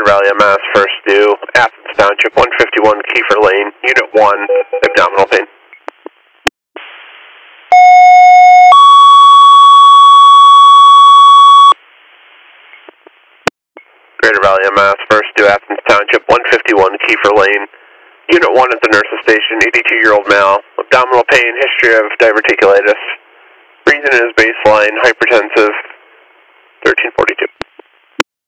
Valley, Mass. First due, Athens Township, 151 Kiefer Lane, Unit 1, abdominal pain. Greater Valley, Mass. First due, Athens Township, 151 Kiefer Lane, Unit 1 at the nurse's station, 82-year-old male, abdominal pain, history of diverticulitis. Reason is baseline, hypertensive, 1342.